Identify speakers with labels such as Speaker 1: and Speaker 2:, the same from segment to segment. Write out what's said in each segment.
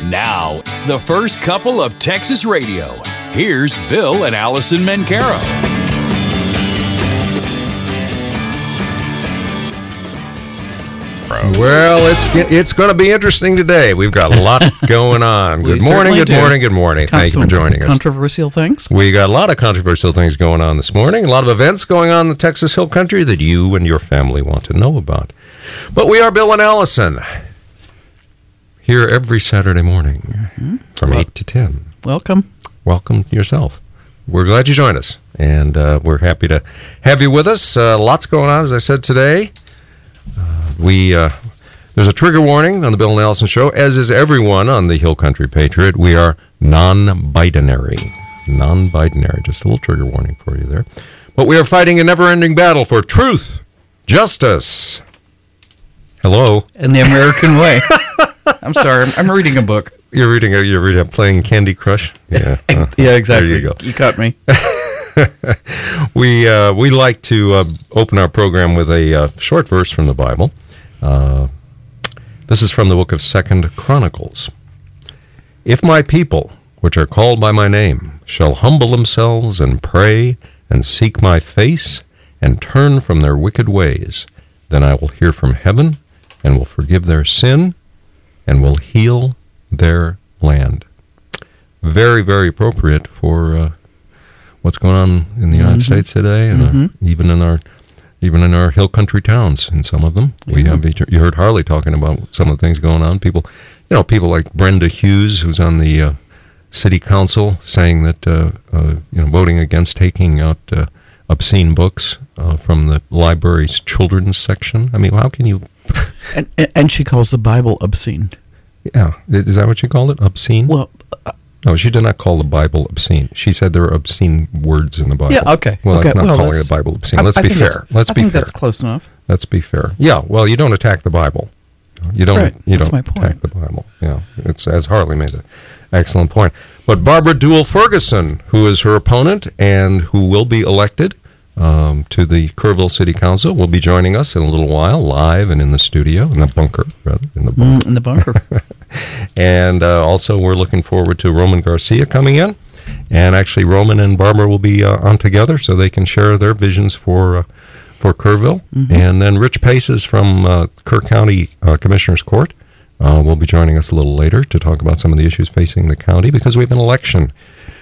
Speaker 1: Now, the first couple of Texas Radio. Here's Bill and Allison Mencaro.
Speaker 2: Well, it's going to be interesting today. We've got a lot going on. Good morning. Thank you for joining us.
Speaker 3: Controversial things.
Speaker 2: We got a lot of controversial things going on this morning. A lot of events going on in the Texas Hill Country that you and your family want to know about. But we are Bill and Allison, here every Saturday morning from 8 to 10.
Speaker 3: Welcome.
Speaker 2: Welcome yourself. We're glad you joined us, and we're happy to have you with us. Lots going on, as I said, today. There's a trigger warning on the Bill and Allison Show, as is everyone on the Hill Country Patriot. We are non-binary. Non-binary. Just a little trigger warning for you there. But we are fighting a never-ending battle for truth, justice. Hello.
Speaker 3: In the American way. I'm sorry. I'm reading a book.
Speaker 2: You're playing Candy Crush? Yeah.
Speaker 3: Yeah, exactly.
Speaker 2: There you go.
Speaker 3: You caught me.
Speaker 2: We like to open our program with a short verse from the Bible. This is from the book of 2 Chronicles. If my people, which are called by my name, shall humble themselves and pray and seek my face and turn from their wicked ways, then I will hear from heaven and will forgive their sin and will heal their land. Very, very appropriate for what's going on in the United States today, and even in our hill country towns. In some of them, we have. You heard Harley talking about some of the things going on. People like Brenda Hughes, who's on the city council, saying that voting against taking out obscene books from the library's children's section. I mean, how can you?
Speaker 3: and she calls the Bible obscene.
Speaker 2: Yeah, is that what she called it? Obscene?
Speaker 3: Well.
Speaker 2: No, she did not call the Bible obscene. She said there are obscene words in the Bible.
Speaker 3: Yeah, okay.
Speaker 2: Well, that's not calling the Bible obscene. Let's be fair.
Speaker 3: I think that's close enough.
Speaker 2: Let's be fair. Yeah, well, you don't attack the Bible. You don't attack the Bible. Yeah, it's, as Harley made an excellent point. But Barbara Duell Ferguson, who is her opponent and who will be elected to the Kerrville City Council, will be joining us in a little while, live and in the studio, in the bunker, rather. In the bunker. And also, we're looking forward to Roman Garcia coming in. And actually, Roman and Barbara will be on together so they can share their visions for Kerrville. And then Rich Paces from Kerr County Commissioner's Court will be joining us a little later to talk about some of the issues facing the county, because we have an election.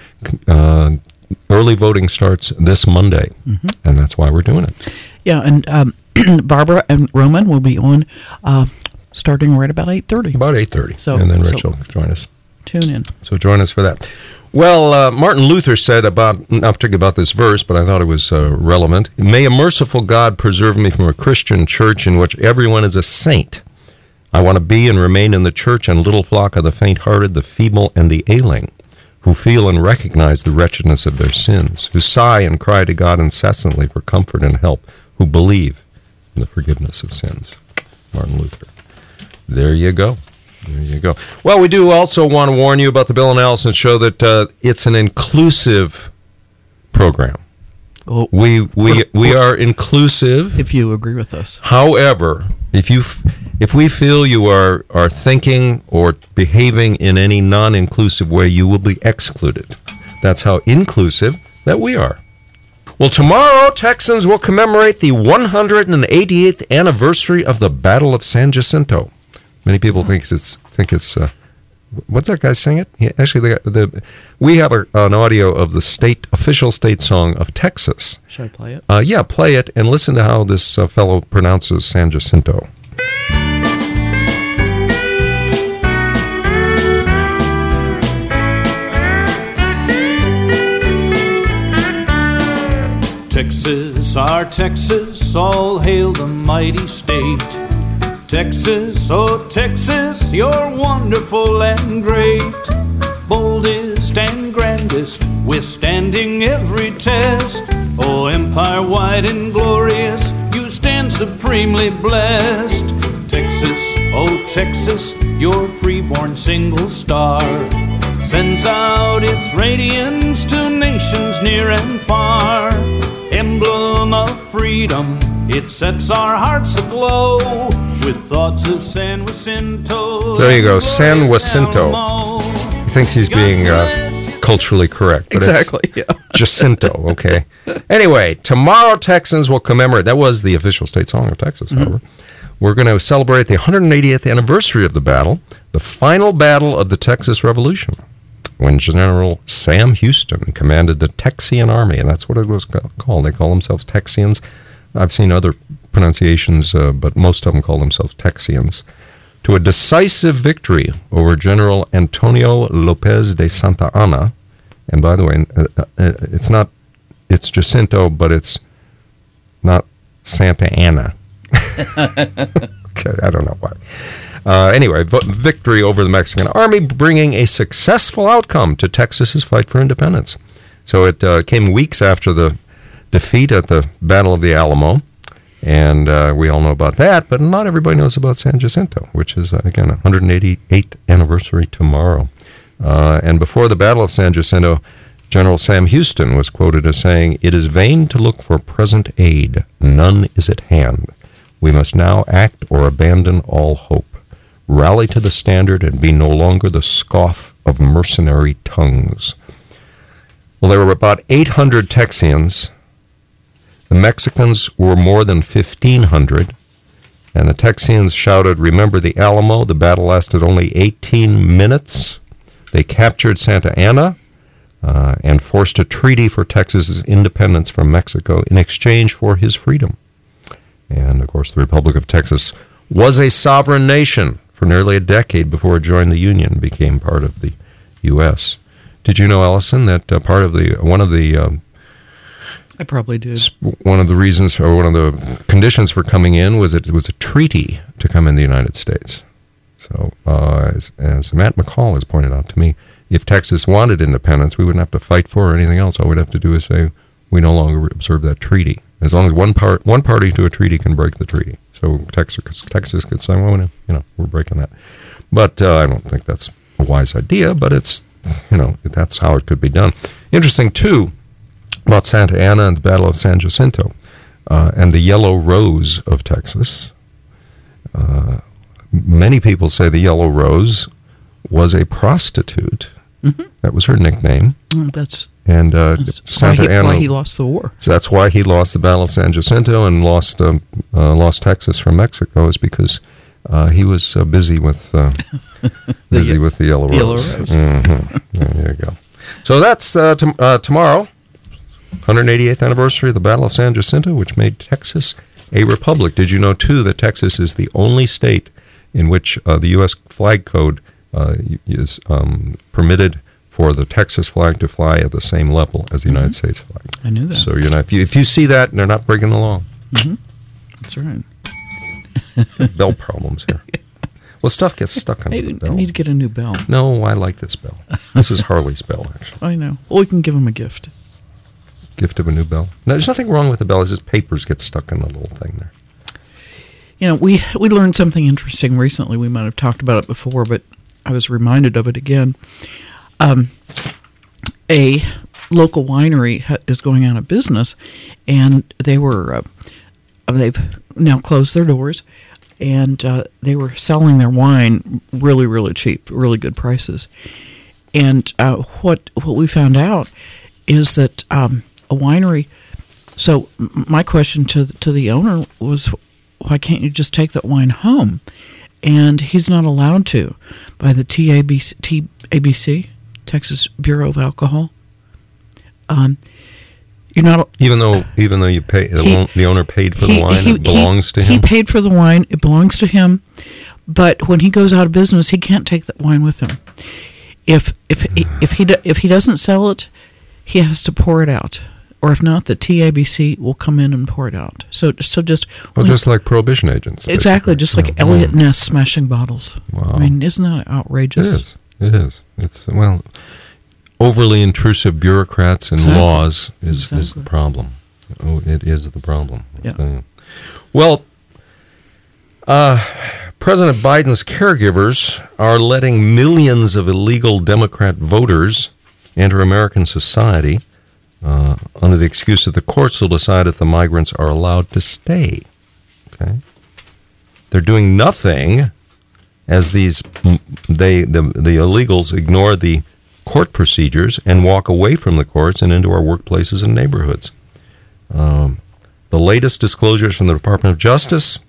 Speaker 2: Early voting starts this Monday, and that's why we're doing it.
Speaker 3: Yeah, and Barbara and Roman will be on starting right about 8:30.
Speaker 2: About 8:30, and then Rich will join us.
Speaker 3: Tune in.
Speaker 2: So join us for that. Well, Martin Luther said not particularly about this verse, but I thought it was relevant. May a merciful God preserve me from a Christian church in which everyone is a saint. I want to be and remain in the church and little flock of the faint-hearted, the feeble, and the ailing, who feel and recognize the wretchedness of their sins, who sigh and cry to God incessantly for comfort and help, who believe in the forgiveness of sins. Martin Luther. There you go. There you go. Well, we do also want to warn you about the Bill and Allison Show that it's an inclusive program.
Speaker 3: Well,
Speaker 2: we are inclusive.
Speaker 3: If you agree with us.
Speaker 2: However, if we feel you are thinking or behaving in any non-inclusive way, you will be excluded. That's how inclusive that we are. Well, tomorrow, Texans will commemorate the 188th anniversary of the Battle of San Jacinto. Many people think it's what's that guy sing it? Actually, we have an audio of the official state song of Texas.
Speaker 3: Should I play it?
Speaker 2: Yeah, play it and listen to how this fellow pronounces San Jacinto.
Speaker 4: Texas, our Texas, all hail the mighty state. Texas, oh Texas, you're wonderful and great. Boldest and grandest, withstanding every test. Oh, empire wide and glorious, you stand supremely blessed. Texas, oh Texas, your freeborn single star sends out its radiance to nations near and far. Emblem of freedom, it sets our hearts aglow with thoughts of San Jacinto.
Speaker 2: There you go,
Speaker 4: and
Speaker 2: San
Speaker 4: glorious
Speaker 2: Jacinto.
Speaker 4: Alamo.
Speaker 2: He thinks he's being culturally correct. But
Speaker 3: Exactly, yeah.
Speaker 2: It's Jacinto, okay. Anyway, tomorrow Texans will commemorate. That was the official state song of Texas, however. We're going to celebrate the 180th anniversary of the battle, the final battle of the Texas Revolution, when General Sam Houston commanded the Texian Army, and that's what it was called. They call themselves Texians. I've seen other pronunciations, but most of them call themselves Texians, to a decisive victory over General Antonio Lopez de Santa Anna. And by the way, it's Jacinto, but it's not Santa Anna. Okay, I don't know why. Anyway, victory over the Mexican army, bringing a successful outcome to Texas's fight for independence. So it came weeks after the defeat at the Battle of the Alamo, and we all know about that, but not everybody knows about San Jacinto, which is, again, 188th anniversary tomorrow. And before the Battle of San Jacinto, General Sam Houston was quoted as saying, "It is vain to look for present aid. None is at hand. We must now act or abandon all hope. Rally to the standard and be no longer the scoff of mercenary tongues." Well, there were about 800 Texians. The Mexicans were more than 1,500. And the Texians shouted, "Remember the Alamo." The battle lasted only 18 minutes. They captured Santa Anna and forced a treaty for Texas's independence from Mexico in exchange for his freedom. And, of course, the Republic of Texas was a sovereign nation for nearly a decade before it joined the Union and became part of the U.S. Did you know, Allison, that
Speaker 3: I probably did.
Speaker 2: one of the reasons, or one of the conditions for coming in was that it was a treaty to come in the United States. So, as Matt McCall has pointed out to me, if Texas wanted independence, we wouldn't have to fight for it or anything else. All we'd have to do is say, we no longer observe that treaty. As long as one party to a treaty can break the treaty. So Texas could say, well, we're breaking that. But I don't think that's a wise idea, but it's, that's how it could be done. Interesting, too, about Santa Anna and the Battle of San Jacinto and the Yellow Rose of Texas. Many people say the Yellow Rose was a prostitute. Mm-hmm. That was her nickname.
Speaker 3: That's
Speaker 2: Santa Anna.
Speaker 3: Why he lost the war.
Speaker 2: So that's why he lost the Battle of San Jacinto and lost Texas from Mexico, is because he was busy with with the Yellow Rose. Mm-hmm. There you go. So that's tomorrow, 188th anniversary of the Battle of San Jacinto, which made Texas a republic. Did you know, too, that Texas is the only state in which the U.S. flag code is permitted for the Texas flag to fly at the same level as the United States flag.
Speaker 3: I knew that.
Speaker 2: So if you see that, they're not breaking the law.
Speaker 3: Mm-hmm. That's right.
Speaker 2: Bell problems here. Well, stuff gets stuck on the bell.
Speaker 3: I need to get a new bell.
Speaker 2: No, I like this bell. This is Harley's bell, actually.
Speaker 3: I know. Well, we can give him a gift.
Speaker 2: Gift of a new bell. No, there's nothing wrong with the bell. It's just papers get stuck in the little thing there.
Speaker 3: We learned something interesting recently. We might have talked about it before, but I was reminded of it again. A local winery is going out of business, and they've now closed their doors, and they were selling their wine really, really cheap, really good prices. And what we found out is that a winery. So my question to the owner was, why can't you just take that wine home? And he's not allowed to by the TABC, Texas Bureau of Alcohol. You're not,
Speaker 2: even though you pay, the owner paid for the wine. It belongs to him.
Speaker 3: He paid for the wine. It belongs to him. But when he goes out of business, he can't take that wine with him. If he doesn't sell it, he has to pour it out. Or if not, the TABC will come in and pour it out. So just
Speaker 2: like prohibition agents.
Speaker 3: Exactly, just like Elliot Ness smashing bottles.
Speaker 2: Wow.
Speaker 3: I mean, isn't that outrageous?
Speaker 2: It is. It's overly intrusive bureaucrats and laws is the problem. Oh, it is the problem.
Speaker 3: Yeah.
Speaker 2: Well, President Biden's caregivers are letting millions of illegal Democrat voters enter American society under the excuse that the courts will decide if the migrants are allowed to stay. Okay. They're doing nothing as the illegals ignore the court procedures and walk away from the courts and into our workplaces and neighborhoods. The latest disclosures from the Department of Justice,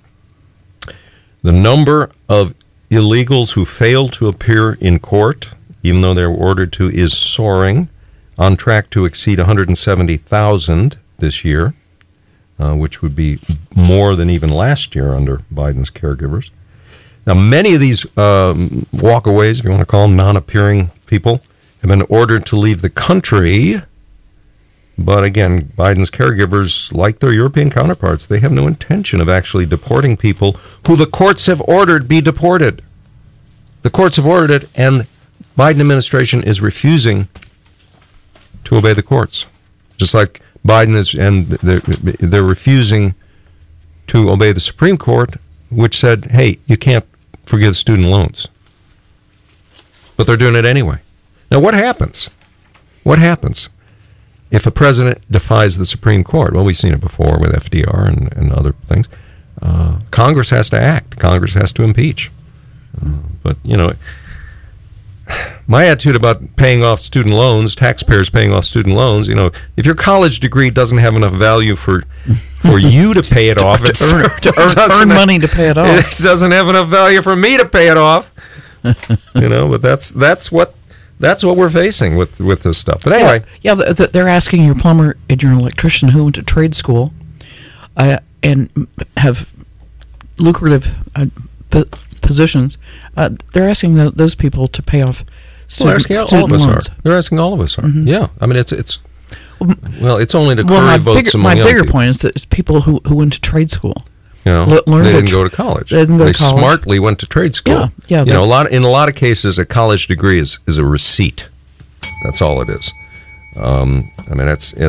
Speaker 2: the number of illegals who fail to appear in court, even though they're ordered to, is soaring, on track to exceed 170,000 this year, which would be more than even last year under Biden's caregivers. Now, many of these walkaways, if you want to call them non-appearing people, have been ordered to leave the country. But again, Biden's caregivers, like their European counterparts, they have no intention of actually deporting people who the courts have ordered be deported. The courts have ordered it, and Biden administration is refusing to obey the courts. Just like Biden is, and they're refusing to obey the Supreme Court, which said, hey, you can't forgive student loans. But they're doing it anyway. Now, what happens? What happens if a president defies the Supreme Court? Well, we've seen it before with FDR and other things. Congress has to act. Congress has to impeach. But, you know, my attitude about paying off student loans, taxpayers paying off student loans, you know, if your college degree doesn't have enough value for you to pay it off,
Speaker 3: to earn money to pay it off,
Speaker 2: it doesn't have enough value for me to pay it off. You know, but that's what we're facing with this stuff. But anyway,
Speaker 3: they're asking your plumber and your electrician who went to trade school and have lucrative positions. They're asking those people to pay off student loans.
Speaker 2: They're asking all of us are. Mm-hmm. Yeah, I mean it's only to curry votes among young people.
Speaker 3: My bigger point is that it's people who went to trade school.
Speaker 2: You know, they didn't go to college. They smartly went to trade school.
Speaker 3: Yeah.
Speaker 2: You know, in a lot of cases, a college degree is a receipt. That's all it is. I mean,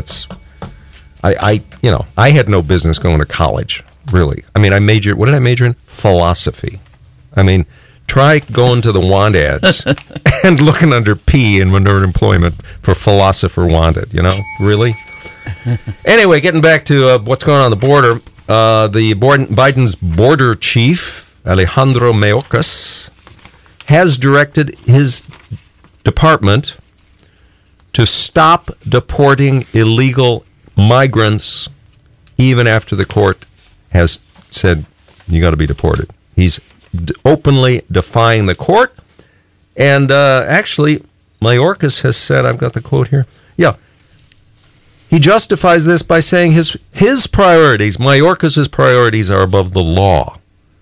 Speaker 2: I had no business going to college, really. I mean, what did I major in? Philosophy. I mean, try going to the want ads and looking under P in Minority Employment for philosopher wanted, you know? Really? Anyway, getting back to what's going on the border. Biden's border chief, Alejandro Mayorkas, has directed his department to stop deporting illegal migrants even after the court has said you got to be deported. He's openly defying the court, and actually, Mayorkas has said, I've got the quote here, he justifies this by saying his priorities, Mayorkas' priorities, are above the law.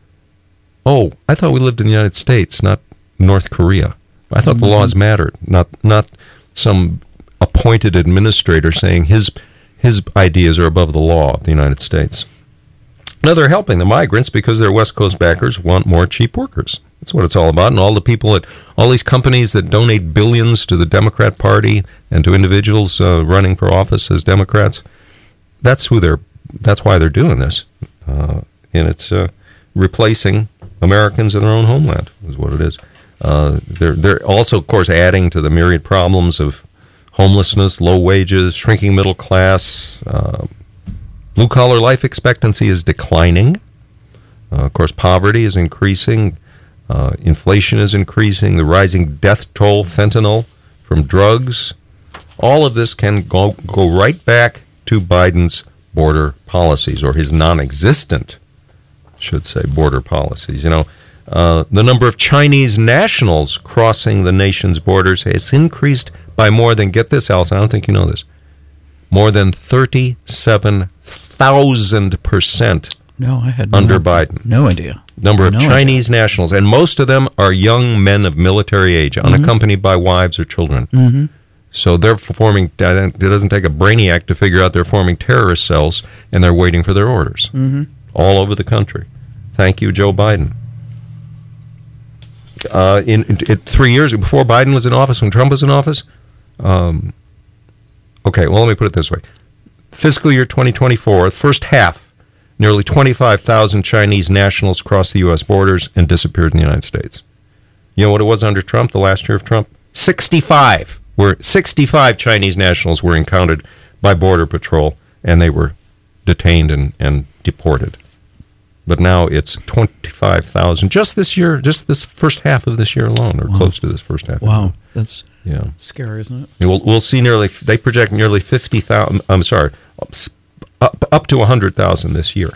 Speaker 2: Oh, I thought we lived in the United States, not North Korea. I thought the laws mattered, not some appointed administrator saying his ideas are above the law of the United States. Now, they're helping the migrants because their West Coast backers want more cheap workers. That's what it's all about. And all the people all these companies that donate billions to the Democrat Party and to individuals running for office as Democrats, that's why they're doing this. And it's replacing Americans in their own homeland, is what it is. They're also, of course, adding to the myriad problems of homelessness, low wages, shrinking middle class. Blue-collar life expectancy is declining. Of course, poverty is increasing. Inflation is increasing. The rising death toll, fentanyl from drugs. All of this can go right back to Biden's border policies, or his non-existent, should say, border policies. You know, the number of Chinese nationals crossing the nation's borders has increased by more than, get this, Allison, I don't think you know this, more than 37,000%.
Speaker 3: No, I had
Speaker 2: under Biden.
Speaker 3: No idea.
Speaker 2: Number of Chinese nationals, and most of them are young men of military age, unaccompanied by wives or children. Mm-hmm. So they're forming, it doesn't take a brainiac to figure out they're forming terrorist cells, and they're waiting for their orders all over the country. Thank you, Joe Biden. In 3 years, before Biden was in office, when Trump was in office, okay, well, let me put it this way. Fiscal year 2024, first half, nearly 25,000 Chinese nationals crossed the U.S. borders and disappeared in the United States. You know what it was under Trump, the last year of Trump? 65 Chinese nationals were encountered by Border Patrol, and they were detained and deported. but now it's 25,000 just this year, just this first half of this year alone, or close to this first half.
Speaker 3: Wow, that's
Speaker 2: yeah,
Speaker 3: scary, isn't it?
Speaker 2: We'll see they project nearly 50,000, I'm sorry, up to 100,000 this year.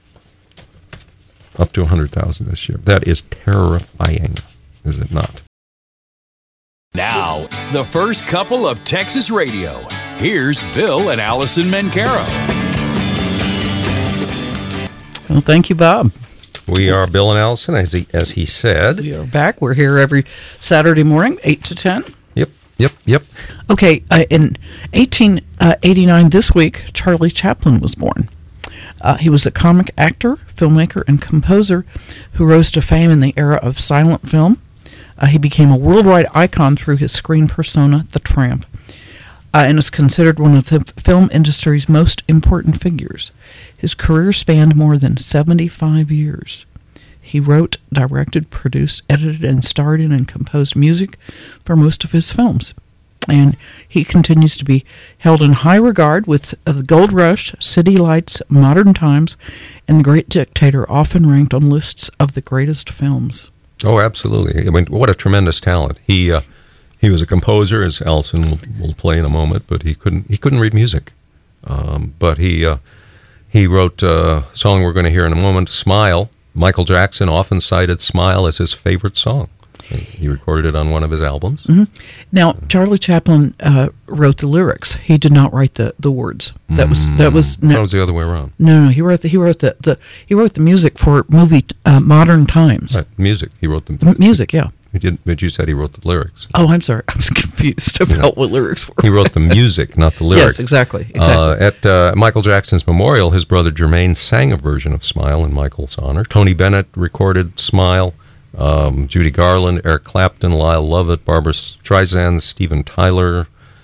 Speaker 2: Up to 100,000 this year. That is terrifying, is it not?
Speaker 1: Now, the first couple of Texas Radio. Here's Bill and Allison Mencaro.
Speaker 3: Well, thank you, Bob.
Speaker 2: We are Bill and Allison, as he said.
Speaker 3: We are back. We're here every Saturday morning, 8 to 10.
Speaker 2: Yep.
Speaker 3: Okay, in 1889, this week, Charlie Chaplin was born. He was a comic actor, filmmaker, and composer who rose to fame in the era of silent film. He became a worldwide icon through his screen persona, the Tramp, and is considered one of the film industry's most important figures. His career spanned more than 75 years. He wrote, directed, produced, edited, and starred in and composed music for most of his films. And he continues to be held in high regard, with The Gold Rush, City Lights, Modern Times, and The Great Dictator often ranked on lists of the greatest films.
Speaker 2: Oh, absolutely. I mean, what a tremendous talent. He was a composer, as Allison will play in a moment, but he couldn't read music. But he wrote a song we're going to hear in a moment, Smile. Michael Jackson often cited Smile as his favorite song. He recorded it on one of his albums.
Speaker 3: Mm-hmm. Now, Charlie Chaplin wrote the lyrics. He did not write the words. That was
Speaker 2: That was the other way around.
Speaker 3: No, he wrote the music for movie Modern Times.
Speaker 2: Right, music. He wrote the
Speaker 3: music. Yeah.
Speaker 2: But you said he wrote the lyrics.
Speaker 3: Oh, I'm sorry. I was confused about what lyrics were.
Speaker 2: He wrote the music, not the lyrics.
Speaker 3: Yes, exactly.
Speaker 2: At Michael Jackson's memorial, his brother Jermaine sang a version of Smile in Michael's honor. Tony Bennett recorded Smile. Judy Garland, Eric Clapton, Lyle Lovett, Barbra Streisand, Steven Tyler,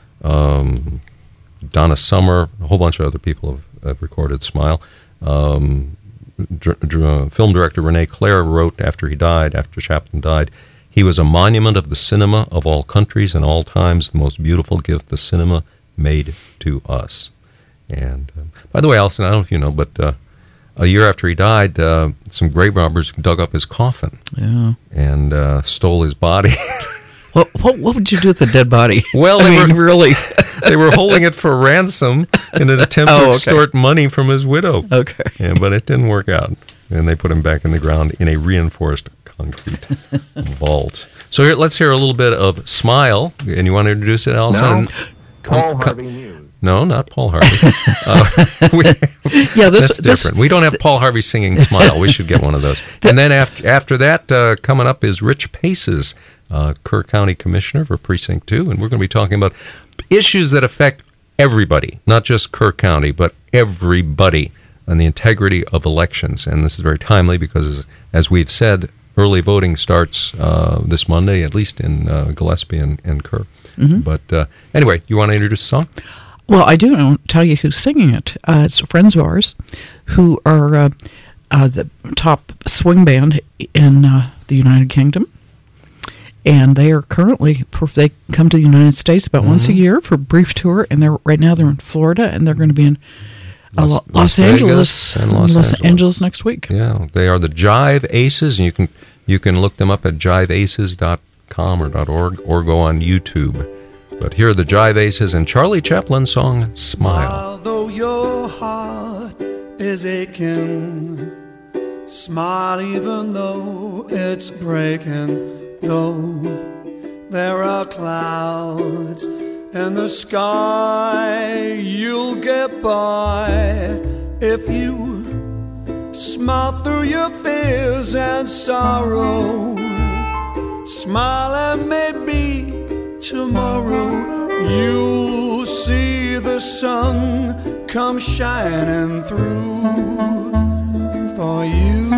Speaker 2: Donna Summer, a whole bunch of other people have recorded Smile. Film director Rene Clair wrote after Chaplin died, "He was a monument of the cinema of all countries and all times, the most beautiful gift the cinema made to us." And by the way, Allison, I don't know if you know, but a year after he died, some grave robbers dug up his coffin and stole his body.
Speaker 3: What would you do with a dead body?
Speaker 2: Well,
Speaker 3: really,
Speaker 2: they were holding it for ransom in an attempt to extort money from his widow.
Speaker 3: Okay.
Speaker 2: Yeah, but it didn't work out, and they put him back in the ground in a reinforced concrete vault. So let's hear a little bit of Smile. And you want to introduce it, Allison?
Speaker 5: No. Paul Harvey News.
Speaker 2: No, not Paul Harvey. That's different. We don't have Paul Harvey singing Smile. We should get one of those. And then after that, coming up is Rich Paces, Kerr County Commissioner for Precinct 2, and we're going to be talking about issues that affect everybody, not just Kerr County, but everybody, and the integrity of elections. And this is very timely because, as we've said, early voting starts this Monday, at least in Gillespie and Kerr. Mm-hmm. But anyway, you want to introduce the song?
Speaker 3: Well, I do. I'll tell you who's singing it. It's friends of ours who are the top swing band in the United Kingdom. And they are currently, they come to the United States about once a year for a brief tour. And they're in Florida, and they're going to be in Los Angeles and Los Angeles next week.
Speaker 2: Yeah, they are the Jive Aces, and you can look them up at jiveaces.com or .org, or go on YouTube. But here are the Jive Aces and Charlie Chaplin's song, Smile.
Speaker 6: Although your heart is aching, smile even though it's breaking, though there are clouds in the sky, you'll get by if you smile through your fears and sorrow. Smile and maybe tomorrow you'll see the sun come shining through for you.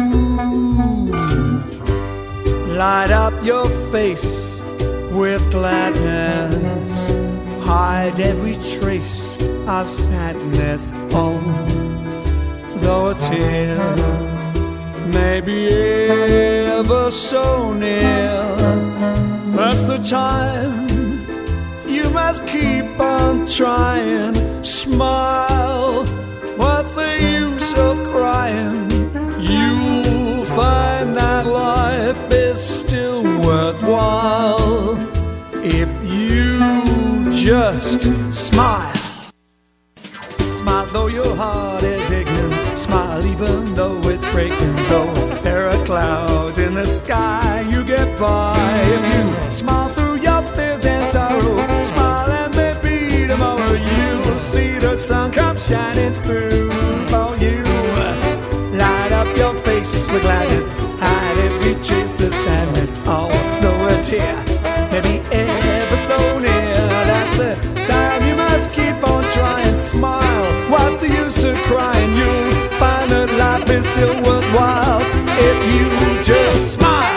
Speaker 6: Light up your face with gladness, hide every trace of sadness. Oh, though a tear may be ever so near, that's the time you must keep on trying. Smile, what's the use of crying? You if you just smile. Smile though your heart is aching. Smile even though it's breaking. Though there are clouds in the sky, you get by. If you smile through your fears and sorrow, smile and maybe tomorrow you'll see the sun come shining through for you. Light up your face with gladness, hide every trace of sadness. Although a tear may be ever so near, that's the time you must keep on trying. Smile, what's the use of crying? You'll find that life is still worthwhile if you just smile.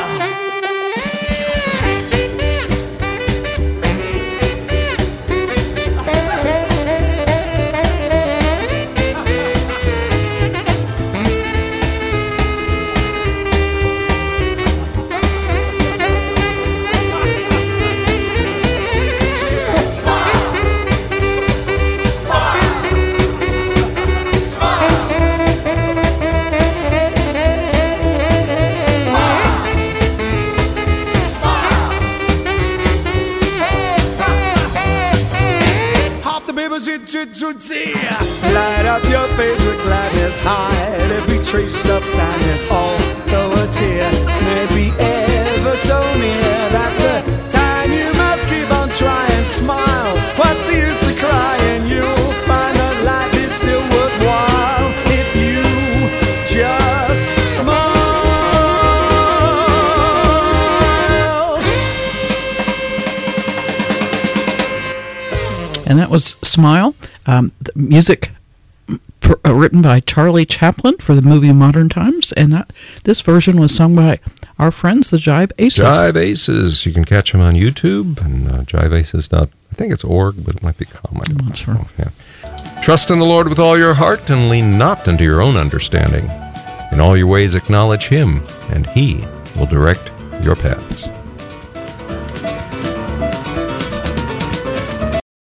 Speaker 6: Light up your face with gladness, hide every trace of sadness. Although a tear may be ever so near, that's the time you must keep on trying. Smile, what's the use of crying? You'll find that life is still worthwhile if you just smile.
Speaker 3: And that was Smile. The music written by Charlie Chaplin for the movie Modern Times, and this version was sung by our friends, the Jive Aces.
Speaker 2: Jive Aces. You can catch them on YouTube and jiveaces. I think it's .org, but it might be .com.
Speaker 3: I'm not sure.
Speaker 2: Yeah. Trust in the Lord with all your heart and lean not into your own understanding. In all your ways acknowledge Him, and He will direct your paths.